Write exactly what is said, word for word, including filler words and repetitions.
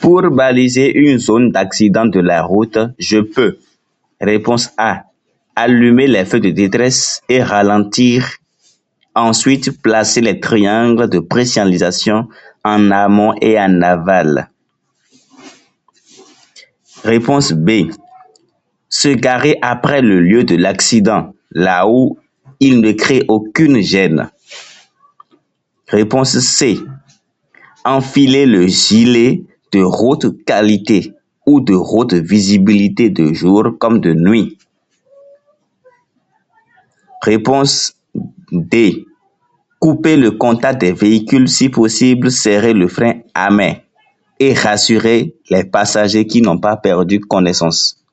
Pour baliser une zone d'accident de la route, je peux. Réponse A. Allumer les feux de détresse et ralentir. Ensuite, placer les triangles de présignalisation en amont et en aval. Réponse B. Se garer après le lieu de l'accident, là où il ne crée aucune gêne. Réponse C. Enfiler le gilet de haute qualité ou de haute visibilité de jour comme de nuit. Réponse D. Couper le contact des véhicules, si possible, serrer le frein à main et rassurer les passagers qui n'ont pas perdu connaissance.